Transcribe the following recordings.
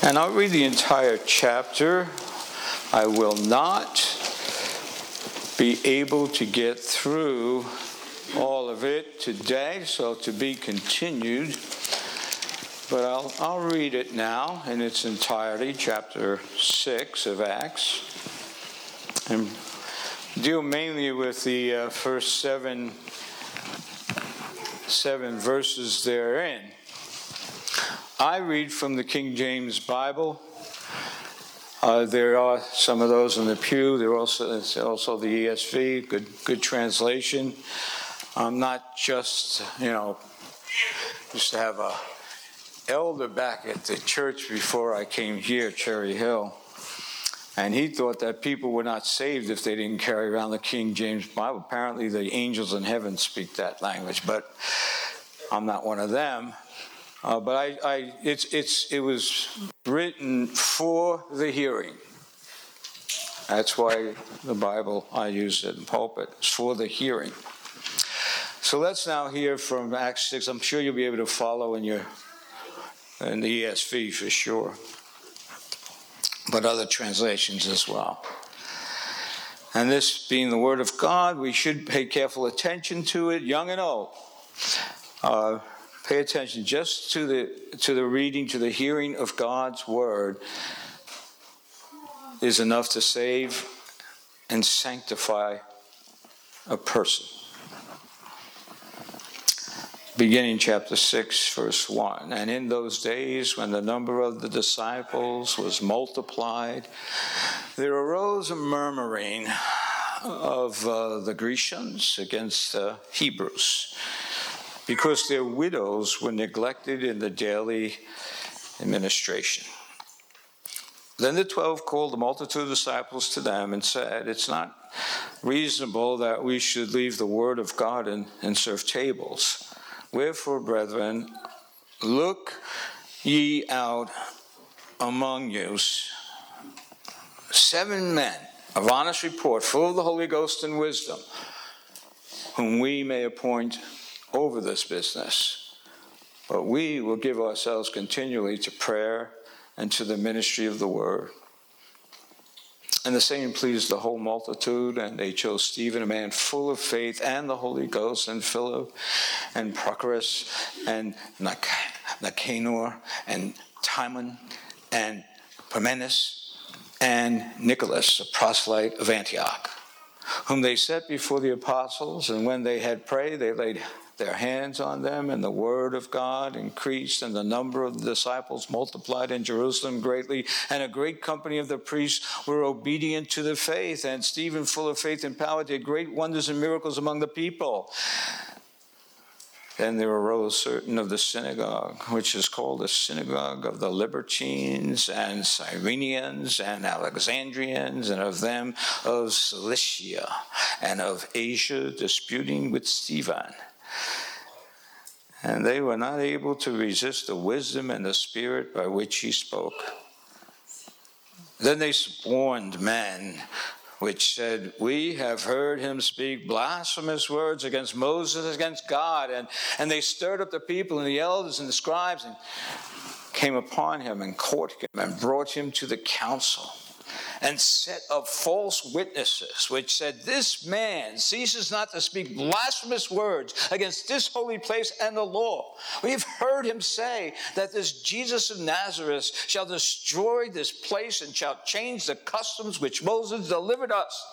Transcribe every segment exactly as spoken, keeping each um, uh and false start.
And I'll read the entire chapter. I will not be able to get through all of it today, so to be continued. But I'll, I'll read it now in its entirety, chapter six of Acts, and deal mainly with the uh, first seven, seven verses therein. I read from the King James Bible. Uh, there are some of those in the pew. There are also there's also the E S V, good good translation. I'm not just you know used to have a elder back at the church before I came here, Cherry Hill, and he thought that people were not saved if they didn't carry around the King James Bible. Apparently, the angels in heaven speak that language, but I'm not one of them. Uh, but I, I, it's, it's, it was written for the hearing. That's why the Bible I use it in pulpit. It's for the hearing. So let's now hear from Acts six. I'm sure you'll be able to follow in your in the E S V for sure, but other translations as well. And this being the Word of God, we should pay careful attention to it, young and old. Uh, Pay attention just to the to the reading, to the hearing of God's word is enough to save and sanctify a person. Beginning chapter six, verse one. And in those days when the number of the disciples was multiplied, there arose a murmuring of uh, the Grecians against the Hebrews, because their widows were neglected in the daily administration. Then the twelve called the multitude of disciples to them and said, "It's not reasonable that we should leave the word of God and, and serve tables. Wherefore, brethren, look ye out among you seven men of honest report, full of the Holy Ghost and wisdom, whom we may appoint over this business. But we will give ourselves continually to prayer and to the ministry of the word." And the saying pleased the whole multitude, and they chose Stephen, a man full of faith and the Holy Ghost, and Philip, and Prochorus, and Nicanor, and Timon, and Parmenas, and Nicholas, a proselyte of Antioch, whom they set before the apostles. And when they had prayed, they laid their hands on them, and the word of God increased, and the number of the disciples multiplied in Jerusalem greatly, and a great company of the priests were obedient to the faith. And Stephen, full of faith and power, did great wonders and miracles among the people. Then there arose certain of the synagogue, which is called the synagogue of the Libertines and Cyrenians and Alexandrians, and of them of Cilicia and of Asia, disputing with Stephen. And they were not able to resist the wisdom and the spirit by which he spoke. Then they warned men, which said, "We have heard him speak blasphemous words against Moses, against God." And, and they stirred up the people and the elders and the scribes, and came upon him and caught him and brought him to the council, and set up false witnesses, which said, "This man ceases not to speak blasphemous words against this holy place and the law. We have heard him say that this Jesus of Nazareth shall destroy this place and shall change the customs which Moses delivered us."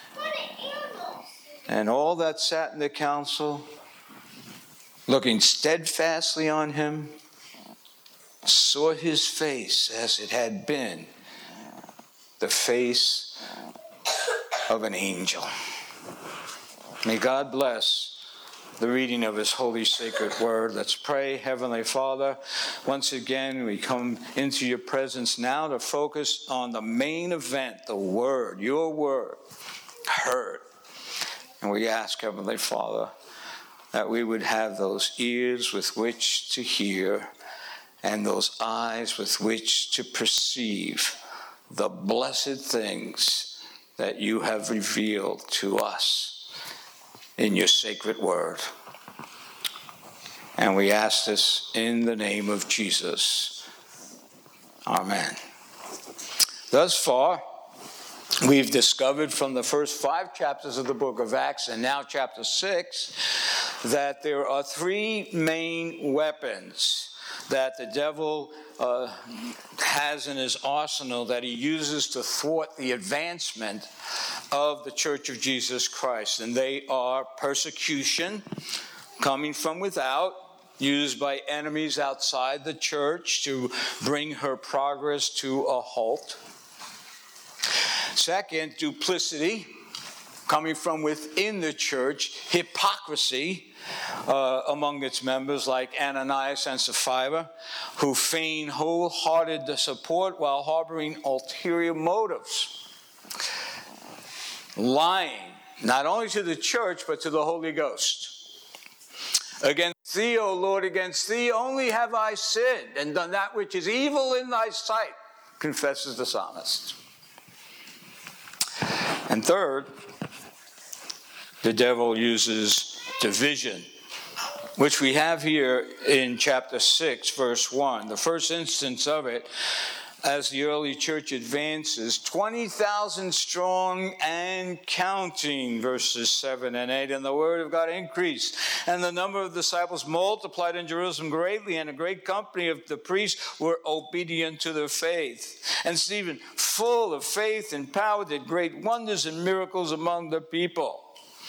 And all that sat in the council, looking steadfastly on him, saw his face as it had been the face of an angel. May God bless the reading of his holy sacred word. Let's pray. Heavenly Father, once again we come into your presence now to focus on the main event, the word, your word, heard. And we ask, Heavenly Father, that we would have those ears with which to hear and those eyes with which to perceive the blessed things that you have revealed to us in your sacred word. And we ask this in the name of Jesus. Amen. Thus far, we've discovered from the first five chapters of the book of Acts, and now chapter six, that there are three main weapons that the devil uh, has in his arsenal that he uses to thwart the advancement of the Church of Jesus Christ. And they are persecution coming from without, used by enemies outside the church to bring her progress to a halt. Second, duplicity coming from within the church, hypocrisy uh, among its members like Ananias and Sapphira, who feign wholehearted support while harboring ulterior motives. Lying, not only to the church, but to the Holy Ghost. Against thee, O Lord, against thee only have I sinned, and done that which is evil in thy sight, confesses the psalmist. And third, the devil uses division, which we have here in chapter six, verse one. The first instance of it, as the early church advances, twenty thousand strong and counting, verses seven and eight. And the word of God increased, and the number of disciples multiplied in Jerusalem greatly, and a great company of the priests were obedient to their faith. And Stephen, full of faith and power, did great wonders and miracles among the people.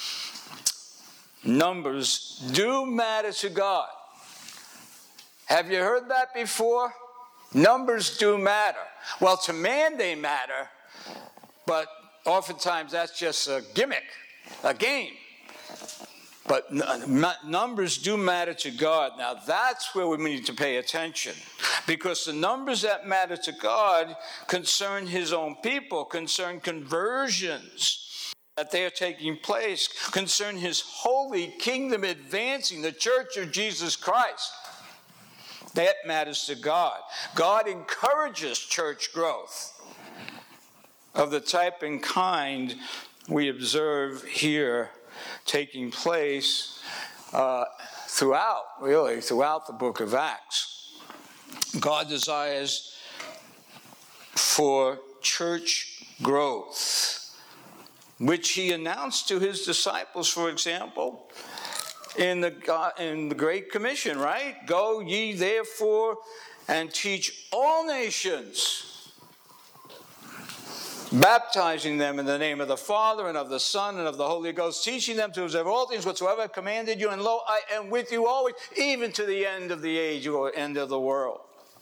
Numbers do matter to God. Have you heard that before? Numbers do matter. Well, to man they matter, but oftentimes that's just a gimmick, a game. But n- numbers do matter to God. Now that's where we need to pay attention, because the numbers that matter to God concern his own people, concern conversions that they are taking place, concern his holy kingdom advancing, the church of Jesus Christ. That matters to God. God encourages church growth of the type and kind we observe here taking place uh, throughout, really, throughout the book of Acts. God desires for church growth, which he announced to his disciples, for example, in the, in the Great Commission, right? Go ye therefore and teach all nations, baptizing them in the name of the Father and of the Son and of the Holy Ghost, teaching them to observe all things whatsoever I have commanded you, and lo, I am with you always, even to the end of the age or end of the world.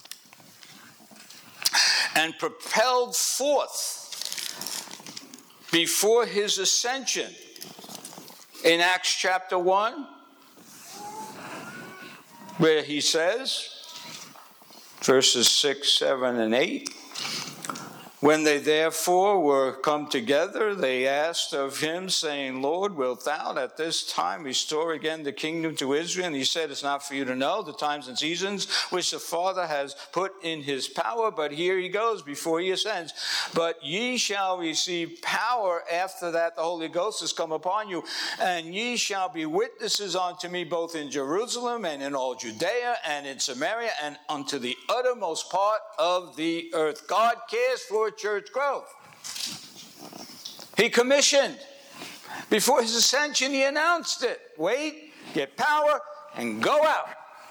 And propelled forth before his ascension in Acts chapter one, where he says, verses six, seven, and eight, when they therefore were come together, they asked of him, saying, Lord, wilt thou at this time restore again the kingdom to Israel? And he said, it's not for you to know the times and seasons which the Father has put in his power. But here he goes before he ascends. But ye shall receive power after that the Holy Ghost has come upon you. And ye shall be witnesses unto me both in Jerusalem and in all Judea and in Samaria and unto the uttermost part of the earth. God cares for church growth. He commissioned. Before his ascension, he announced it. Wait, get power, and go out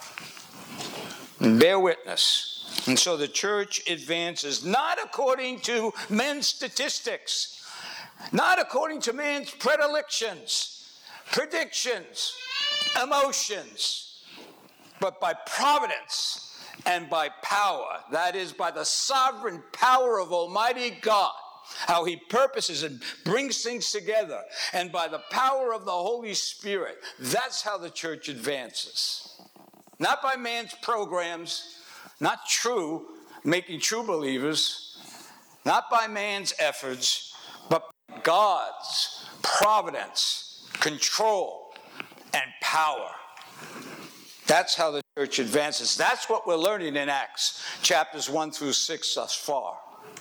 and bear witness. And so the church advances not according to men's statistics, not according to man's predilections, predictions, emotions, but by providence and by power, that is, by the sovereign power of Almighty God, how he purposes and brings things together, and by the power of the Holy Spirit. That's how the church advances. Not by man's programs, not true, making true believers, not by man's efforts, but by God's providence, control, and power. That's how the church advances. That's what we're learning in Acts, chapters one through six thus far.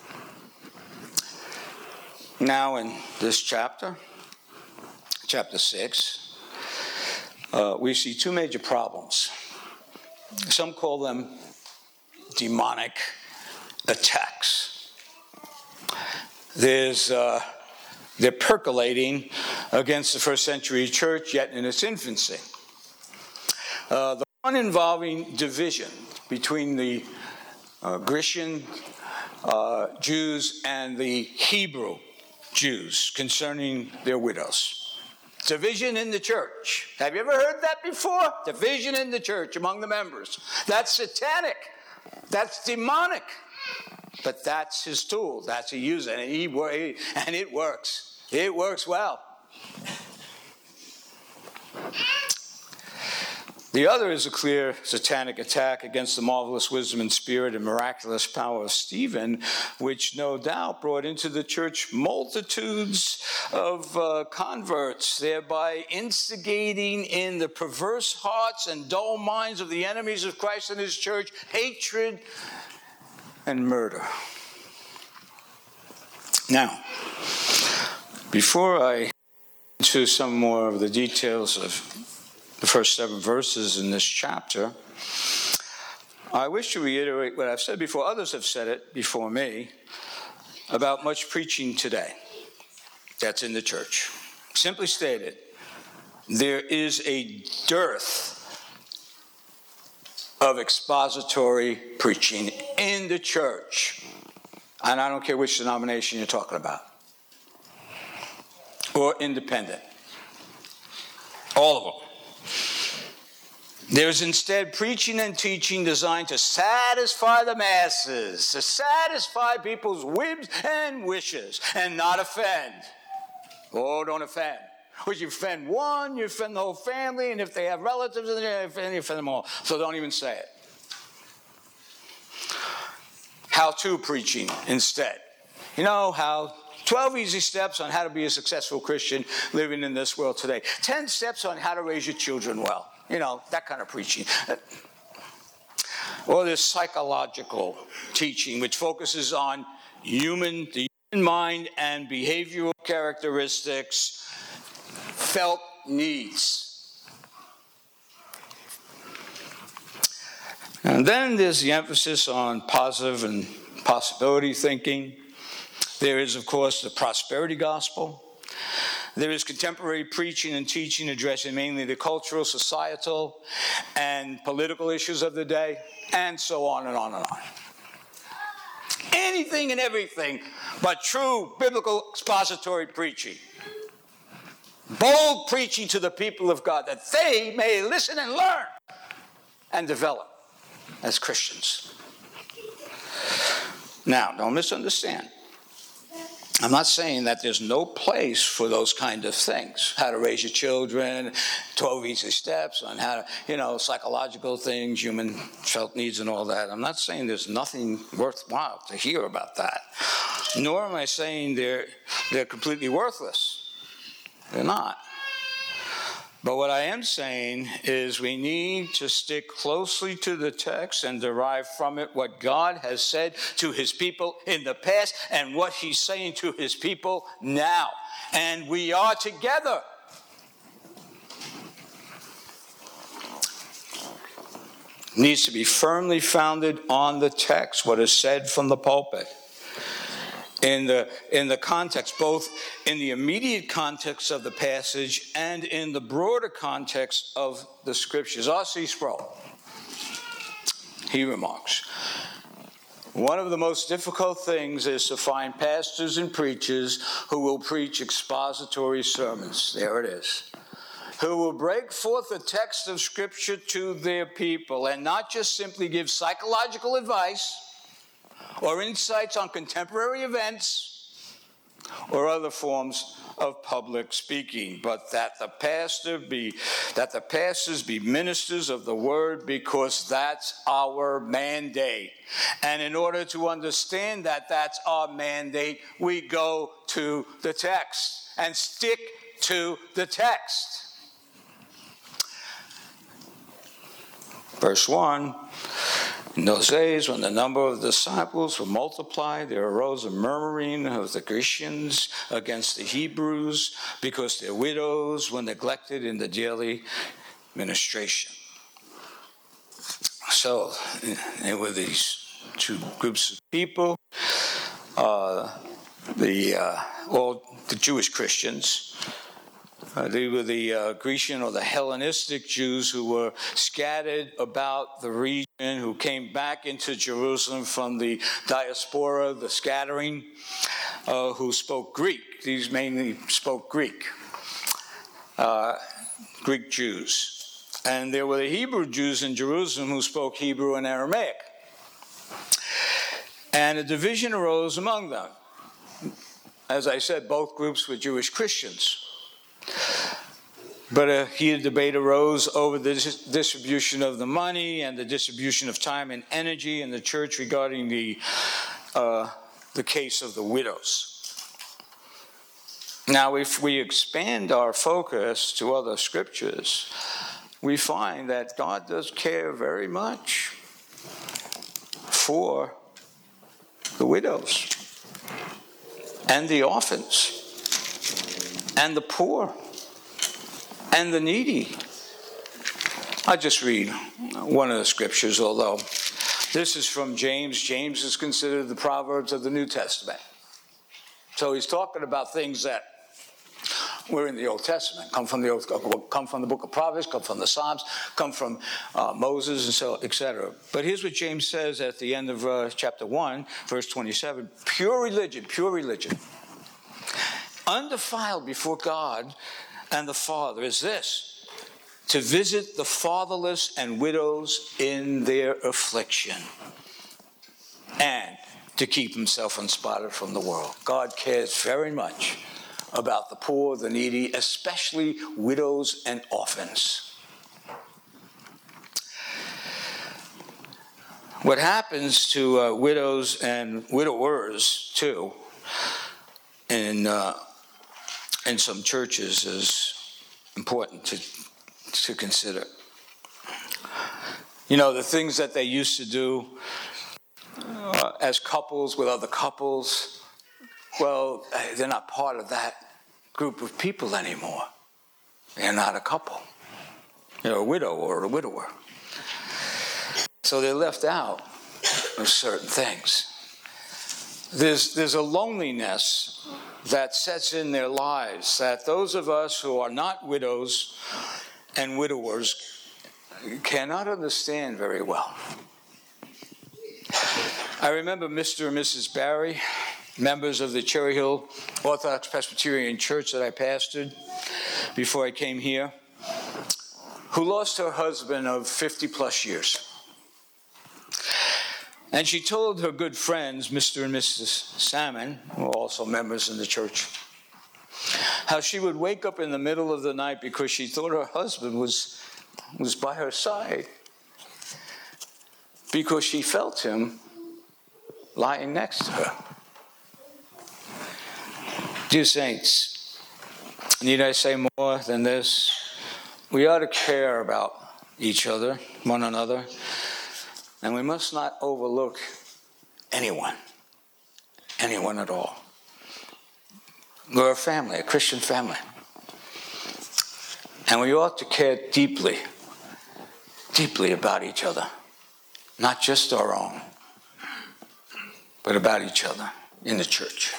Now in this chapter, chapter six, uh, we see two major problems. Some call them demonic, attacks. There's, uh, they're percolating against the first century church, yet in its infancy. Uh, the one involving division between the uh, Grecian uh, Jews and the Hebrew Jews concerning their widows. Division in the church. Have you ever heard that before? Division in the church among the members. That's satanic. That's demonic. But that's his tool. That's he uses it. And, he, and it works. It works well. The other is a clear satanic attack against the marvelous wisdom and spirit and miraculous power of Stephen, which no doubt brought into the church multitudes of uh, converts, thereby instigating in the perverse hearts and dull minds of the enemies of Christ and his church hatred and murder. Now, before I get into some more of the details of the first seven verses in this chapter, I wish to reiterate what I've said before. Others have said it before me about much preaching today that's in the church. Simply stated, there is a dearth of expository preaching in the church. And I don't care which denomination you're talking about, or independent. All of them. There's instead preaching and teaching designed to satisfy the masses, to satisfy people's whims and wishes, and not offend. Oh, don't offend. If you offend one, you offend the whole family, and if they have relatives, then you offend, you offend them all. So don't even say it. How-to preaching instead. You know how twelve easy steps on how to be a successful Christian living in this world today. ten steps on how to raise your children well. You know, that kind of preaching. Or this psychological teaching, which focuses on human, the human mind and behavioral characteristics, felt needs. And then there's the emphasis on positive and possibility thinking. There is, of course, the prosperity gospel. There is contemporary preaching and teaching addressing mainly the cultural, societal, and political issues of the day, and so on and on and on. Anything and everything but true biblical expository preaching. Bold preaching to the people of God that they may listen and learn and develop as Christians. Now, don't misunderstand. I'm not saying that there's no place for those kind of things. How to raise your children, twelve easy steps on how to, you know, psychological things, human felt needs and all that. I'm not saying there's nothing worthwhile to hear about that. Nor am I saying they're, they're completely worthless. They're not. But what I am saying is we need to stick closely to the text and derive from it what God has said to his people in the past and what he's saying to his people now. And we are together. It needs to be firmly founded on the text, what is said from the pulpit. In the, in the context, both in the immediate context of the passage and in the broader context of the scriptures. R C Sproul, he remarks, one of the most difficult things is to find pastors and preachers who will preach expository sermons. There it is. Who will break forth the text of Scripture to their people and not just simply give psychological advice or insights on contemporary events or other forms of public speaking, but that the pastor be that the pastors be ministers of the word, because that's our mandate. And in order to understand that that's our mandate, we go to the text and stick to the text. Verse one, in those days when the number of disciples were multiplied, there arose a murmuring of the Grecians against the Hebrews because their widows were neglected in the daily ministration. So there were these two groups of people. Uh, the uh, all the Jewish Christians. Uh, they were the uh, Grecian or the Hellenistic Jews who were scattered about the region, who came back into Jerusalem from the diaspora, the scattering, uh, who spoke Greek. These mainly spoke Greek, uh, Greek Jews. And there were the Hebrew Jews in Jerusalem who spoke Hebrew and Aramaic. And a division arose among them. As I said, both groups were Jewish Christians. But a heated debate arose over the dis- distribution of the money and the distribution of time and energy in the church regarding the, uh, the case of the widows. Now, if we expand our focus to other scriptures, we find that God does care very much for the widows and the orphans and the poor and the needy. I just read one of the scriptures, although this is from James. James is considered the Proverbs of the New Testament. So he's talking about things that were in the Old Testament, come from the Old, come from the book of Proverbs, come from the Psalms, come from uh, Moses, and so, et cetera. But here's what James says at the end of uh, chapter one, verse twenty-seven. Pure religion, pure religion, undefiled before God and the Father is this, to visit the fatherless and widows in their affliction, and to keep himself unspotted from the world. God cares very much about the poor, the needy, especially widows and orphans. What happens to uh, widows and widowers, too, in, uh, in some churches is important to, to consider. You know, the things that they used to do uh, as couples with other couples, well, they're not part of that group of people anymore. They're not a couple. They're a widow or a widower. So they're left out of certain things. There's, there's a loneliness that sets in their lives that those of us who are not widows and widowers cannot understand very well. I remember Mister and Missus Barry, members of the Cherry Hill Orthodox Presbyterian Church that I pastored before I came here, who lost her husband of fifty plus years. And she told her good friends, Mister and Missus Salmon, who are also members in the church, how she would wake up in the middle of the night because she thought her husband was, was by her side, because she felt him lying next to her. Dear saints, need I say more than this? We ought to care about each other, one another, and we must not overlook anyone, anyone at all. We're a family, a Christian family. And we ought to care deeply, deeply about each other. Not just our own, but about each other in the church.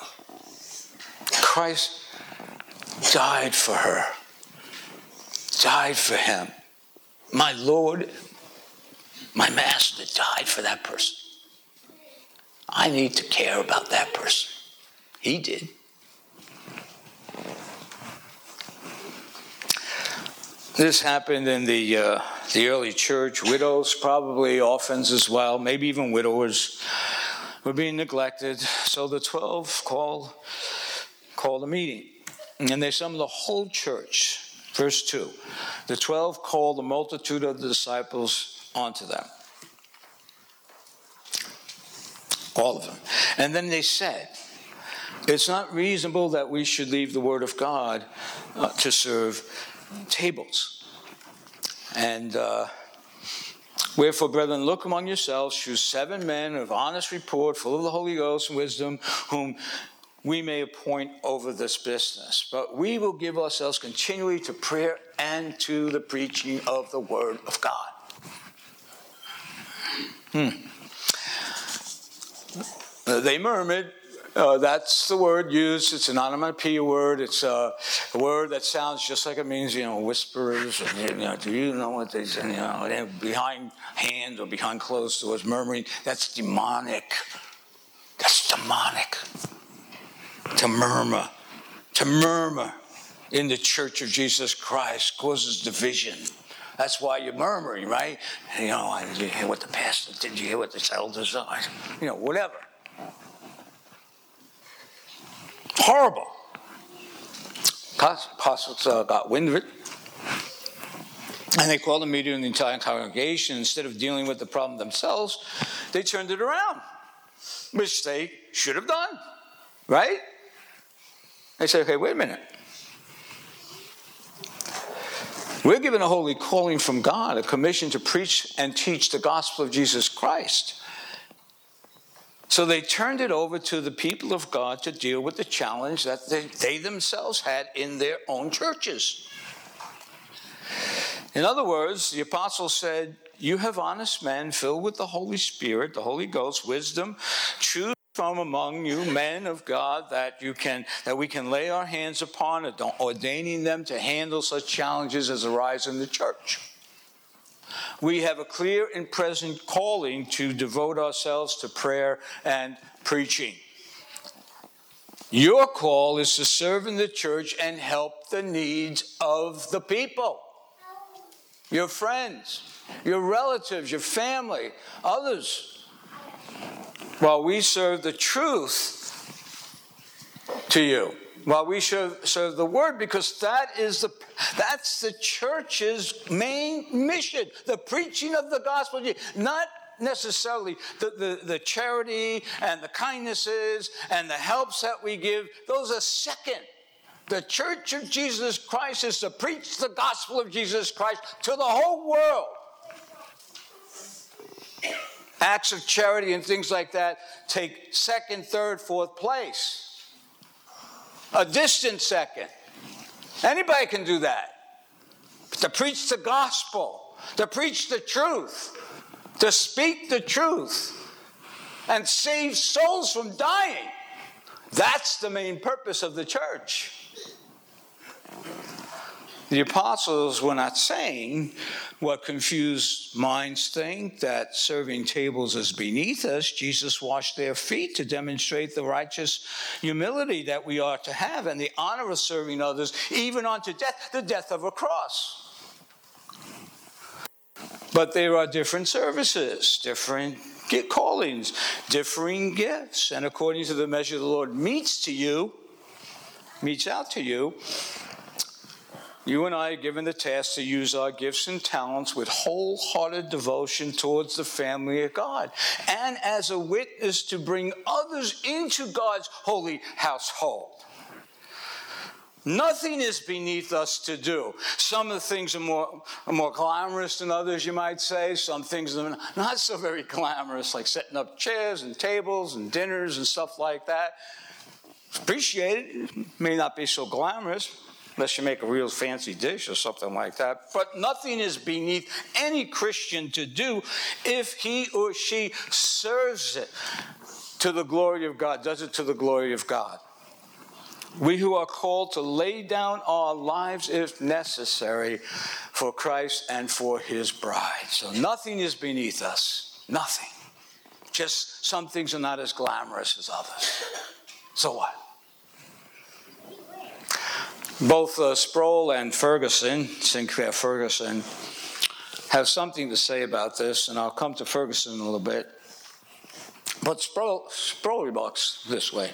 Christ died for her, died for him. My Lord, my Master died for that person. I need to care about that person. He did. This happened in the uh, the early church. Widows, probably orphans as well, maybe even widowers, were being neglected. So the twelve called, called a meeting. And they summoned the whole church. Verse two. The twelve called the multitude of the disciples onto them. All of them. And then they said, it's not reasonable that we should leave the word of God uh, to serve tables. And uh, wherefore, brethren, look among yourselves, choose seven men of honest report, full of the Holy Ghost and wisdom, whom we may appoint over this business. But we will give ourselves continually to prayer and to the preaching of the word of God. Hmm. Uh, they murmured. Uh, that's the word used. It's an onomatopoeia word. It's uh, a word that sounds just like it means, you know, whisperers. And, you know, do you know what they say? You know, behind hands or behind closed doors, murmuring. That's demonic. That's demonic. To murmur. To murmur in the church of Jesus Christ causes division. That's why you're murmuring, right? You know, did you hear what the pastor, did you hear what the elders are? You know, whatever. Horrible. Apostles uh, got wind of it. And they called a meeting in the entire congregation. Instead of dealing with the problem themselves, they turned it around, which they should have done, right? They said, okay, wait a minute. We're given a holy calling from God, a commission to preach and teach the gospel of Jesus Christ. So they turned it over to the people of God to deal with the challenge that they, they themselves had in their own churches. In other words, the apostle said, you have honest men filled with the Holy Spirit, the Holy Ghost, wisdom. Choose from among you men of God that you can that we can lay our hands upon, ordaining them to handle such challenges as arise in the church. We have a clear and present calling to devote ourselves to prayer and preaching. Your call is to serve in the church and help the needs of the people. Your friends, your relatives, your family, others. While we serve the truth to you. While we serve, serve the word, because that is the that's the church's main mission, the preaching of the gospel, not necessarily the, the, the charity and the kindnesses and the helps that we give. Those are second. The church of Jesus Christ is to preach the gospel of Jesus Christ to the whole world. Acts of charity and things like that take second, third, fourth place. A distant second. Anybody can do that. But to preach the gospel, to preach the truth, to speak the truth, and save souls from dying. That's the main purpose of the church. The apostles were not saying what confused minds think, that serving tables is beneath us. Jesus washed their feet to demonstrate the righteous humility that we are to have and the honor of serving others, even unto death, the death of a cross. But there are different services, different callings, differing gifts. And according to the measure the Lord meets to you, meets out to you, you and I are given the task to use our gifts and talents with wholehearted devotion towards the family of God, and as a witness to bring others into God's holy household. Nothing is beneath us to do. Some of the things are more, are more glamorous than others, you might say. Some things are not so very glamorous, like setting up chairs and tables and dinners and stuff like that. Appreciate it. It may not be so glamorous, unless you make a real fancy dish or something like that. But nothing is beneath any Christian to do if he or she serves it to the glory of God, does it to the glory of God. We who are called to lay down our lives, if necessary, for Christ and for his bride. So nothing is beneath us. Nothing. Just some things are not as glamorous as others. So what? Both uh, Sproul and Ferguson, Sinclair Ferguson, have something to say about this, and I'll come to Ferguson in a little bit. But Sproul, Sproul remarks this way.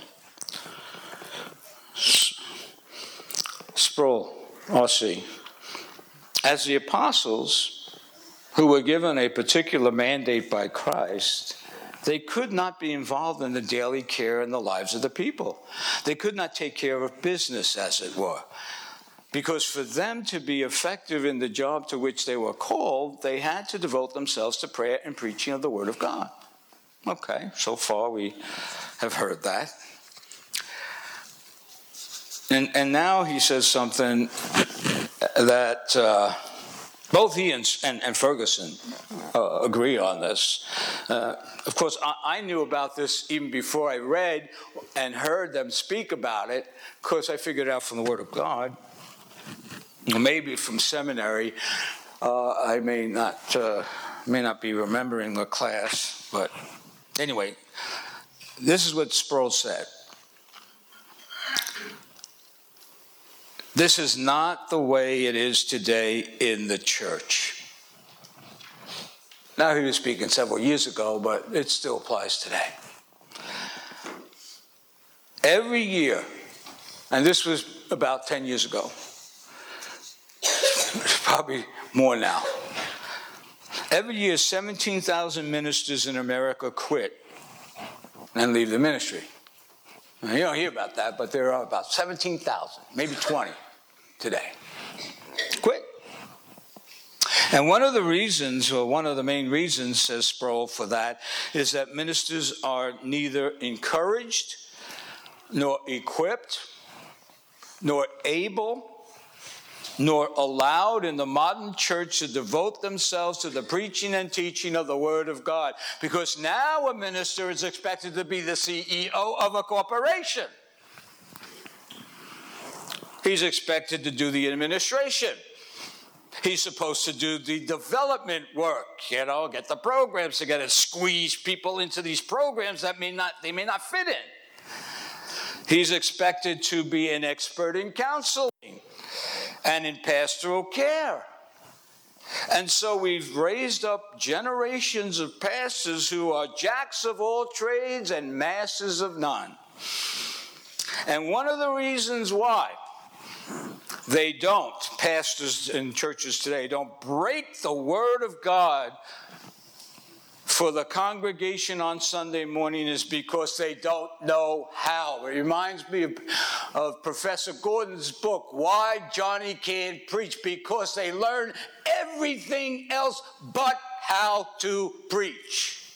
Sproul, R C, as the apostles who were given a particular mandate by Christ, they could not be involved in the daily care and the lives of the people. They could not take care of business, as it were. Because for them to be effective in the job to which they were called, they had to devote themselves to prayer and preaching of the Word of God. Okay, so far we have heard that. And, and now he says something that uh, Both he and, and, and Ferguson uh, agree on this. Uh, of course, I, I knew about this even before I read and heard them speak about it, because I figured out from the Word of God. Maybe from seminary, uh, I may not uh, may not be remembering the class, but anyway, this is what Sproul said. This is not the way it is today in the church. Now, he was speaking several years ago, but it still applies today. Every year, and this was about ten years ago, probably more now. Every year, seventeen thousand ministers in America quit and leave the ministry. Now, you don't hear about that, but there are about seventeen thousand, maybe twenty today. Quit. And one of the reasons, or one of the main reasons, says Sproul, for that, is that ministers are neither encouraged, nor equipped, nor able, nor allowed in the modern church to devote themselves to the preaching and teaching of the Word of God. Because now a minister is expected to be the C E O of a corporation. He's expected to do the administration. He's supposed to do the development work, you know, get the programs together, squeeze people into these programs that may not, they may not fit in. He's expected to be an expert in counseling and in pastoral care. And so we've raised up generations of pastors who are jacks of all trades and masters of none. And one of the reasons why they don't, pastors in churches today, don't break the Word of God for the congregation on Sunday morning is because they don't know how. It reminds me of, of Professor Gordon's book, Why Johnny Can't Preach, because they learn everything else but how to preach.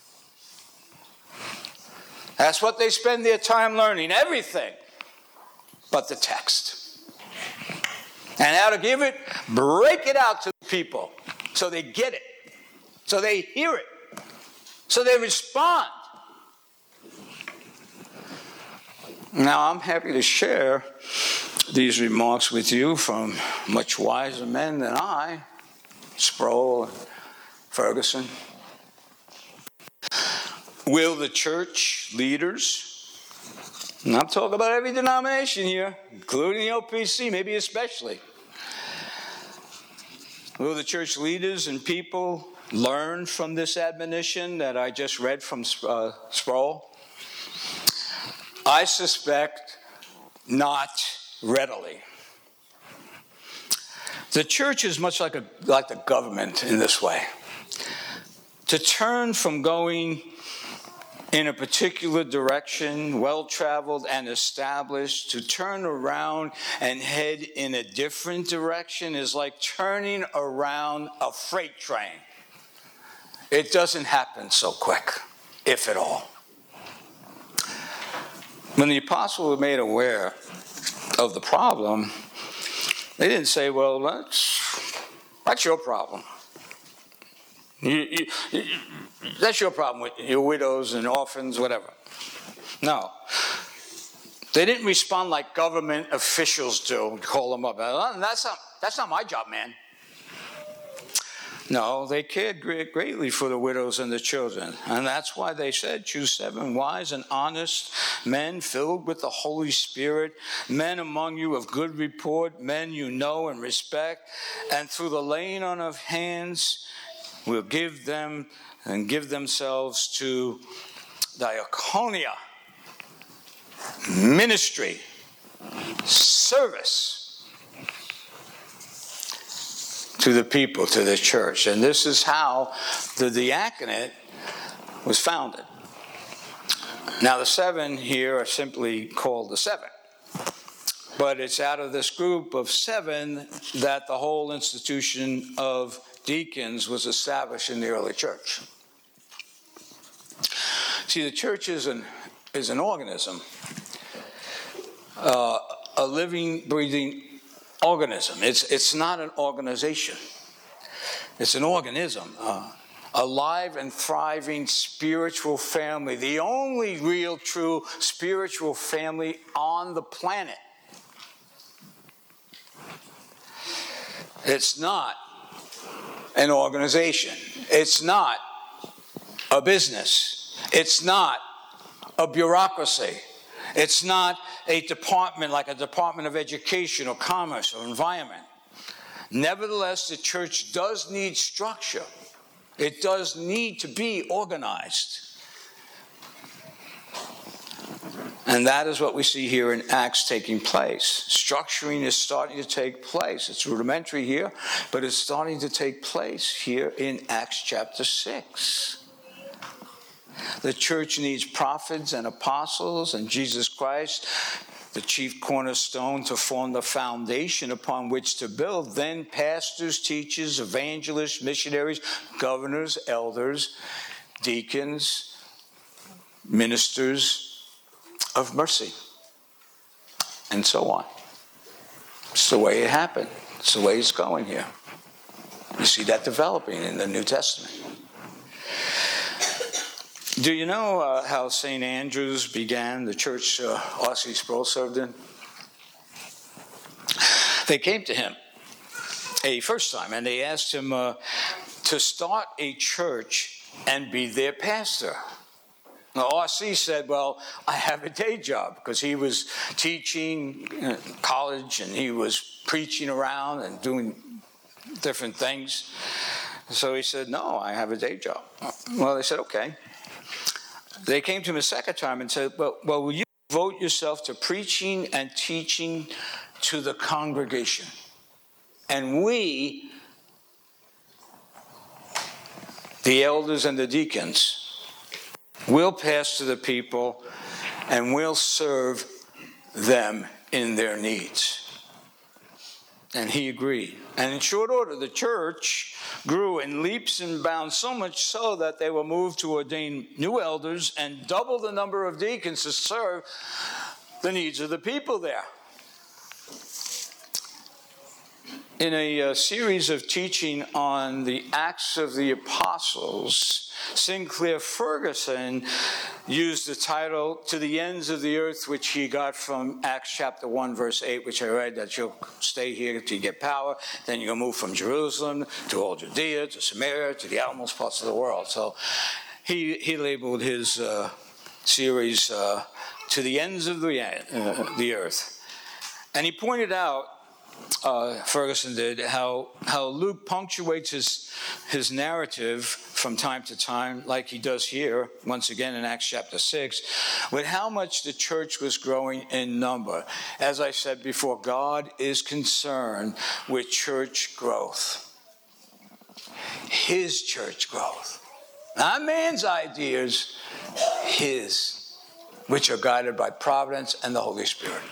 That's what they spend their time learning, everything but the text. And how to give it, break it out to people so they get it, so they hear it, so they respond. Now, I'm happy to share these remarks with you from much wiser men than I, Sproul and Ferguson. Will the church leaders, and I'm talking about every denomination here, including the O P C, maybe especially, will the church leaders and people learn from this admonition that I just read from uh, Sproul? I suspect not readily. The church is much like a like the government in this way. To turn from going in a particular direction, well-traveled and established, to turn around and head in a different direction is like turning around a freight train. It doesn't happen so quick, if at all. When the apostles were made aware of the problem, they didn't say, well, that's, that's your problem. You, you, you, that's your problem with your widows and orphans, whatever. No. They didn't respond like government officials do, call them up. That's not, that's not my job, man. No, they cared greatly for the widows and the children. And that's why they said, choose seven wise and honest men filled with the Holy Spirit, men among you of good report, men you know and respect, and through the laying on of hands will give them and give themselves to diaconia, ministry, service to the people, to the church. And this is how the diaconate was founded. Now, the seven here are simply called the seven. But it's out of this group of seven that the whole institution of deacons was established in the early church. See, the church is an, is an organism, uh, a living, breathing organism. It's, it's not an organization. It's an organism, uh, a live and thriving spiritual family, the only real, true spiritual family on the planet. It's not an organization. It's not a business. It's not a bureaucracy. It's not a department like a Department of Education or Commerce or Environment. Nevertheless, the church does need structure. It does need to be organized. And that is what we see here in Acts taking place. Structuring is starting to take place. It's rudimentary here, but it's starting to take place here in Acts chapter six. The church needs prophets and apostles and Jesus Christ, the chief cornerstone, to form the foundation upon which to build. Then pastors, teachers, evangelists, missionaries, governors, elders, deacons, ministers of mercy, and so on. It's the way it happened. It's the way it's going here. You see that developing in the New Testament. Do you know uh, how Saint Andrews began, the church uh, R C Sproul served in? They came to him a first time, and they asked him uh, to start a church and be their pastor. Now, R C said, well, I have a day job, because he was teaching in college and he was preaching around and doing different things. So he said, no, I have a day job. Well, they said, okay. They came to him a second time and said, well, well, will you devote yourself to preaching and teaching to the congregation? And we, the elders and the deacons, will pastor the people and will serve them in their needs. And he agreed. And in short order, the church grew in leaps and bounds, so much so that they were moved to ordain new elders and double the number of deacons to serve the needs of the people there. In a, a series of teaching on the Acts of the Apostles, Sinclair Ferguson used the title, To the Ends of the Earth, which he got from Acts chapter one, verse eight, which I read, that you'll stay here till you get power. Then you'll move from Jerusalem to all Judea, to Samaria, to the outmost parts of the world. So he, he labeled his uh, series, uh, To the Ends of the, uh, the Earth. And he pointed out, Uh, Ferguson did, how how Luke punctuates his, his narrative from time to time, like he does here, once again in Acts chapter six, with how much the church was growing in number. As I said before, God is concerned with church growth. His church growth. Not man's ideas, his, which are guided by providence and the Holy Spirit.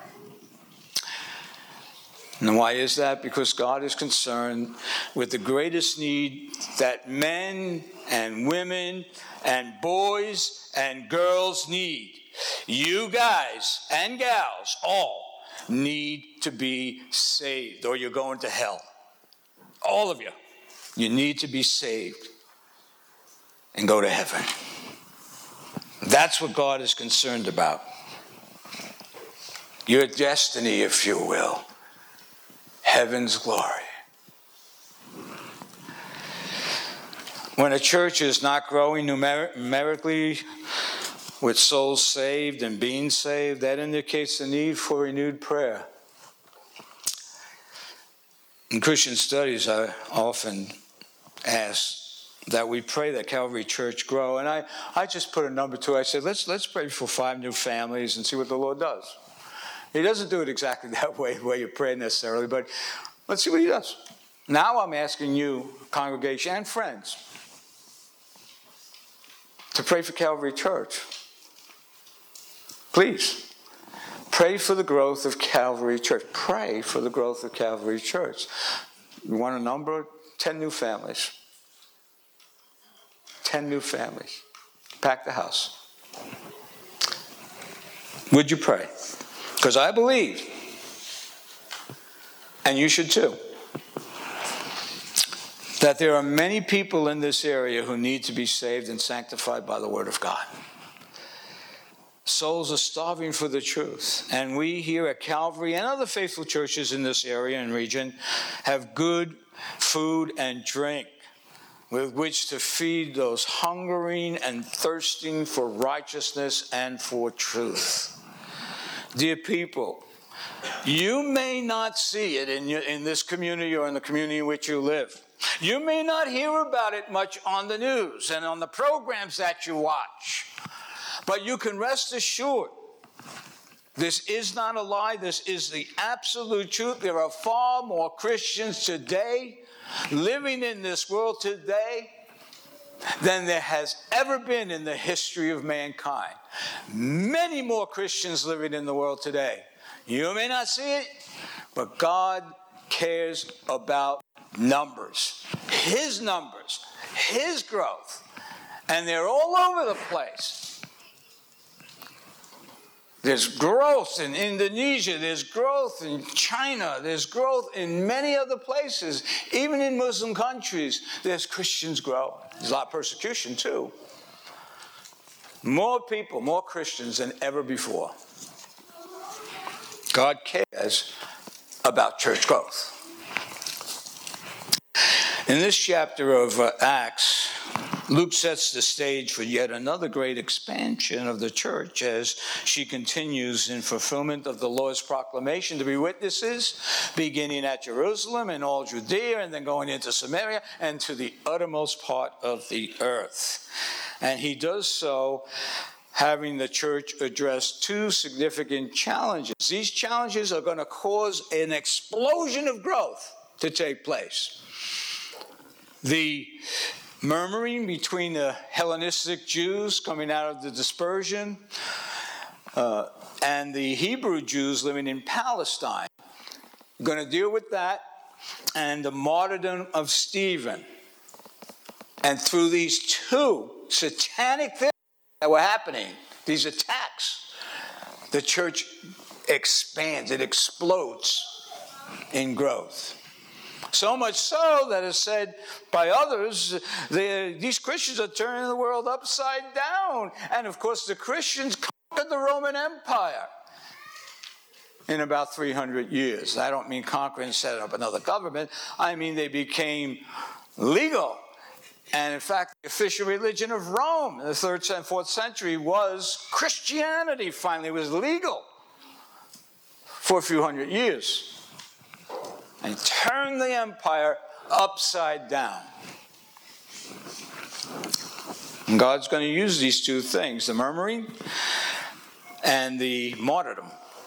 And why is that? Because God is concerned with the greatest need that men and women and boys and girls need. You guys and gals all need to be saved, or you're going to hell. All of you. You need to be saved and go to heaven. That's what God is concerned about. Your destiny, if you will. Heaven's glory. When a church is not growing numer- numerically with souls saved and being saved, that indicates the need for renewed prayer. In Christian studies, I often ask that we pray that Calvary Church grow. And I, I just put a number to it. I said, let's, let's pray for five new families and see what the Lord does. He doesn't do it exactly that way, the way you pray necessarily, but let's see what he does. Now I'm asking you, congregation and friends, to pray for Calvary Church. Please, pray for the growth of Calvary Church. Pray for the growth of Calvary Church. You want a number? Ten new families. Ten new families. Pack the house. Would you pray? Because I believe, and you should too, that there are many people in this area who need to be saved and sanctified by the Word of God. Souls are starving for the truth. And we here at Calvary and other faithful churches in this area and region have good food and drink with which to feed those hungering and thirsting for righteousness and for truth. Dear people, you may not see it in, your, in this community or in the community in which you live. You may not hear about it much on the news and on the programs that you watch. But you can rest assured, this is not a lie. This is the absolute truth. There are far more Christians today, living in this world today, than there has ever been in the history of mankind. Many more Christians living in the world today. You may not see it, but God cares about numbers. His numbers, His growth. And they're all over the place. There's growth in Indonesia, there's growth in China, there's growth in many other places. Even in Muslim countries, there's Christians growing. There's a lot of persecution too. More people, more Christians than ever before. God cares about church growth. In this chapter of uh, Acts, Luke sets the stage for yet another great expansion of the church as she continues in fulfillment of the Lord's proclamation to be witnesses, beginning at Jerusalem and all Judea, and then going into Samaria and to the uttermost part of the earth. And he does so having the church address two significant challenges. These challenges are going to cause an explosion of growth to take place. The murmuring between the Hellenistic Jews coming out of the dispersion uh, and the Hebrew Jews living in Palestine. We're going to deal with that and the martyrdom of Stephen. And through these two satanic things that were happening, these attacks, the church expands, it explodes in growth. So much so that it's said by others, they, these Christians are turning the world upside down. And of course, the Christians conquered the Roman Empire in about three hundred years. I don't mean conquering and setting up another government. I mean they became legal. And in fact, the official religion of Rome in the third and fourth century was Christianity. Finally, it was legal for a few hundred years. And turned the empire upside down. And God's going to use these two things, the murmuring and the martyrdom,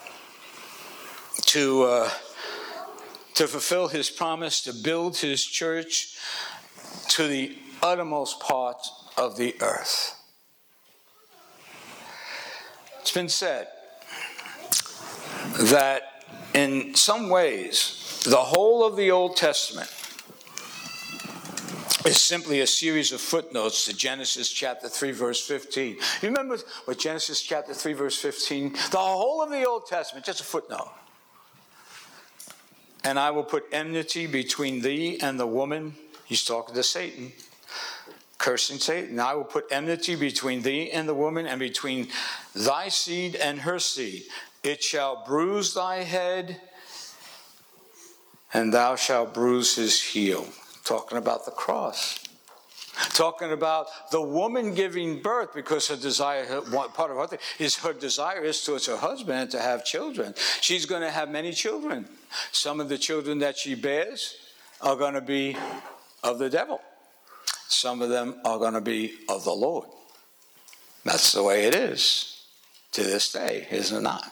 to, uh, to fulfill His promise to build His church to the uttermost part of the earth. It's been said that in some ways, the whole of the Old Testament is simply a series of footnotes to Genesis chapter three, verse fifteen. You remember what Genesis chapter three, verse fifteen? The whole of the Old Testament, just a footnote. And I will put enmity between thee and the woman. He's talking to Satan, cursing Satan. I will put enmity between thee and the woman, and between thy seed and her seed. It shall bruise thy head, and thou shalt bruise his heel. Talking about the cross. Talking about the woman giving birth, because her desire, her, part of her thing is her desire is towards her husband to have children. She's going to have many children. Some of the children that she bears are going to be of the devil. Some of them are going to be of the Lord. That's the way it is to this day, is it not?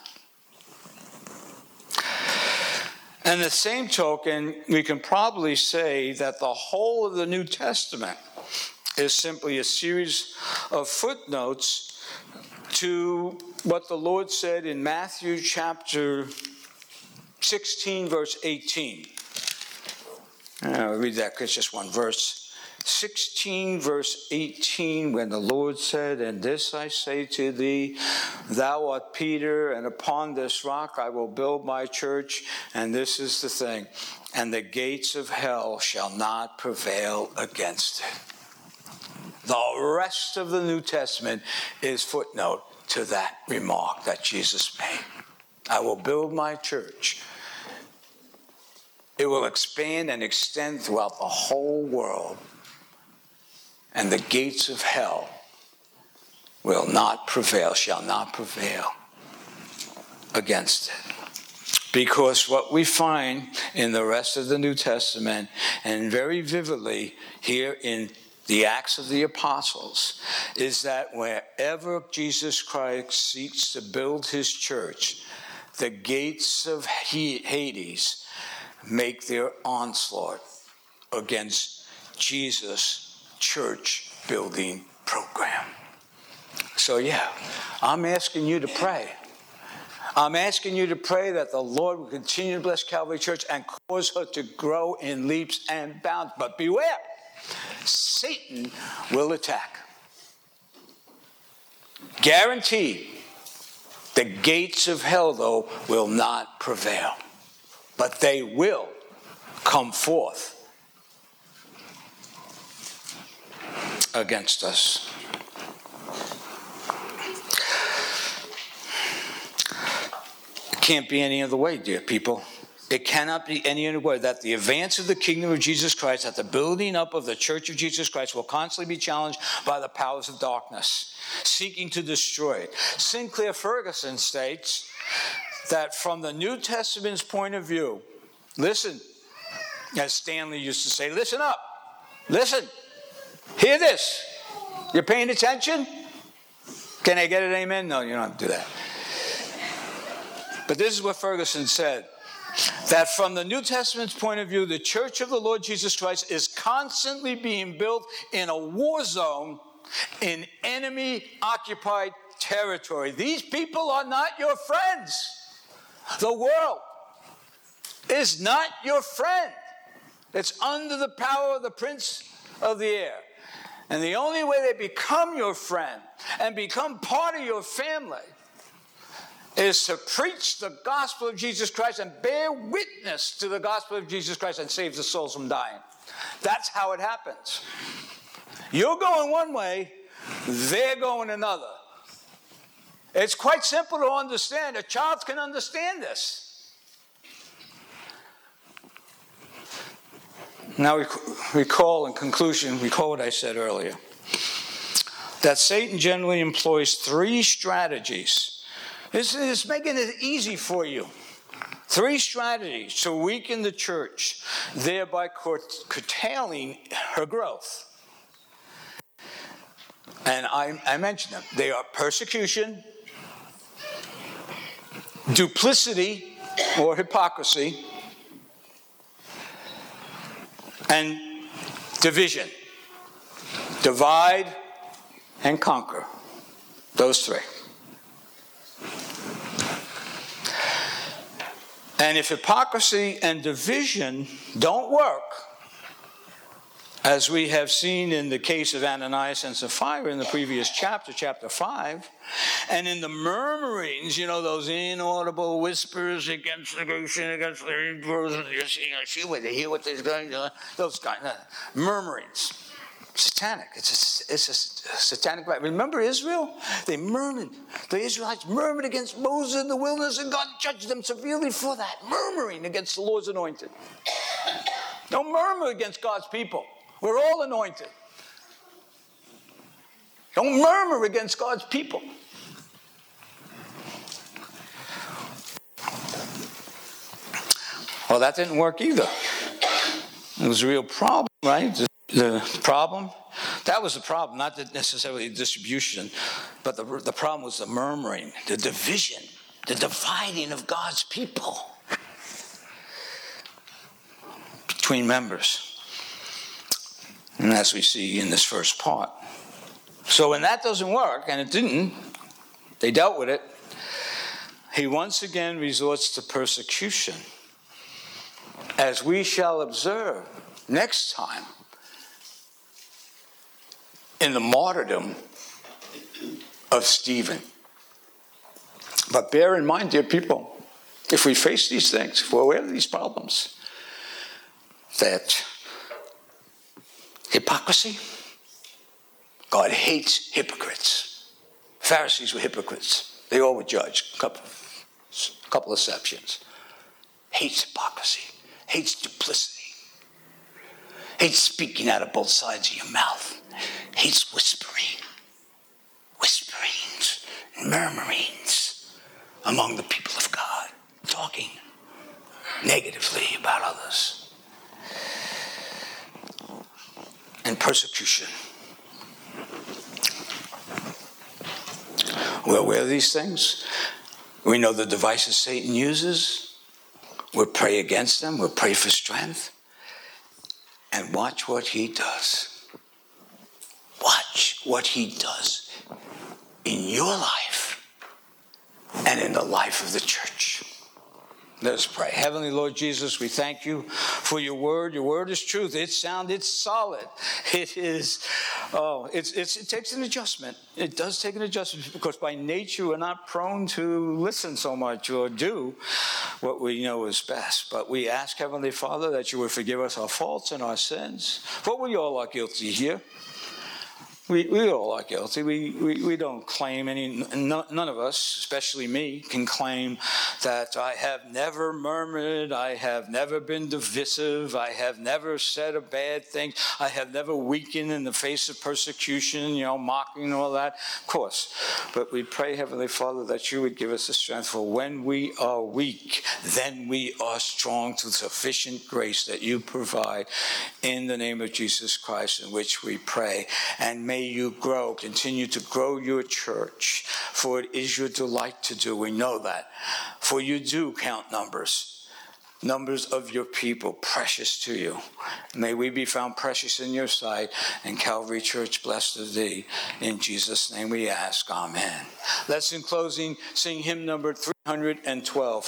And the same token, we can probably say that the whole of the New Testament is simply a series of footnotes to what the Lord said in Matthew chapter sixteen, verse eighteen. I'll read that because it's just one verse. sixteen, verse eighteen, when the Lord said, "And this I say to thee, thou art Peter, and upon this rock I will build my church." And this is the thing, "and the gates of hell shall not prevail against it." The rest of the New Testament is footnote to that remark that Jesus made. I will build my church. It will expand and extend throughout the whole world. And the gates of hell will not prevail, shall not prevail against it. Because what we find in the rest of the New Testament, and very vividly here in the Acts of the Apostles, is that wherever Jesus Christ seeks to build his church, the gates of Hades make their onslaught against Jesus' church building program. So yeah, I'm asking you to pray. I'm asking you to pray that the Lord will continue to bless Calvary Church and cause her to grow in leaps and bounds. But beware, Satan will attack. Guaranteed. The gates of hell, though, will not prevail. But they will come forth against us. It can't be any other way, dear people. It cannot be any other way that the advance of the kingdom of Jesus Christ, that the building up of the church of Jesus Christ will constantly be challenged by the powers of darkness, seeking to destroy it. Sinclair Ferguson states that from the New Testament's point of view, listen, as Stanley used to say, listen up, listen, hear this. You're paying attention? Can I get an amen? No, you don't have to do that. But this is what Ferguson said, that from the New Testament's point of view, the church of the Lord Jesus Christ is constantly being built in a war zone in enemy-occupied territory. These people are not your friends. The world is not your friend. It's under the power of the prince of the air. And the only way they become your friend and become part of your family is to preach the gospel of Jesus Christ and bear witness to the gospel of Jesus Christ and save the souls from dying. That's how it happens. You're going one way, they're going another. It's quite simple to understand. A child can understand this. Now recall, in conclusion, recall what I said earlier, that Satan generally employs three strategies. This is making it easy for you. Three strategies to weaken the church, thereby curtailing her growth. And I, I mentioned them. They are persecution, duplicity or hypocrisy, and division. Divide and conquer. Those three. And if hypocrisy and division don't work, as we have seen in the case of Ananias and Sapphira in the previous chapter, chapter five, and in the murmurings, you know, those inaudible whispers against the nation, against the person, you're seeing, I see what they hear what they're going to do, those kind of murmurings. Satanic. It's a, it's a satanic right. Remember Israel? They murmured. The Israelites murmured against Moses in the wilderness, and God judged them severely for that, murmuring against the Lord's anointed. Don't murmur against God's people. We're all anointed. Don't murmur against God's people. Well, that didn't work either. It was a real problem, right? The, the problem, that was the problem, not the necessarily the distribution, but the, the problem was the murmuring, the division, the dividing of God's people between members. And as we see in this first part. So when that doesn't work, and it didn't, they dealt with it, he once again resorts to persecution. As we shall observe next time in the martyrdom of Stephen. But bear in mind, dear people, if we face these things, if we're aware of these problems, that hypocrisy, God hates hypocrites. Pharisees were hypocrites. They all were judged. A couple, a couple exceptions. Hates hypocrisy. Hates duplicity. Hates speaking out of both sides of your mouth. Hates whispering. Whisperings and murmurings among the people of God. Talking negatively about others. And persecution. We're aware of these things. We know the devices Satan uses. We'll pray against them. We'll pray for strength. And watch what he does. Watch what he does in your life and in the life of the church. Let us pray. Heavenly Lord Jesus, we thank you for your word. Your word is truth. It's sound. It's solid. It is, oh, it's, it's, it takes an adjustment. It does take an adjustment because by nature we're not prone to listen so much or do what we know is best. But we ask, Heavenly Father, that you would forgive us our faults and our sins. For we all are guilty here. We, we all are guilty. We, we, we don't claim any, no, none of us, especially me, can claim that I have never murmured, I have never been divisive, I have never said a bad thing, I have never weakened in the face of persecution, you know, mocking and all that. Of course. But we pray, Heavenly Father, that you would give us the strength, for when we are weak, then we are strong through sufficient grace that you provide in the name of Jesus Christ, in which we pray. And may May you grow, continue to grow your church, for it is your delight to do. We know that. For you do count numbers, numbers of your people, precious to you. May we be found precious in your sight. And Calvary Church, blessed of thee. In Jesus' name we ask, amen. Let's, in closing, sing hymn number three hundred twelve.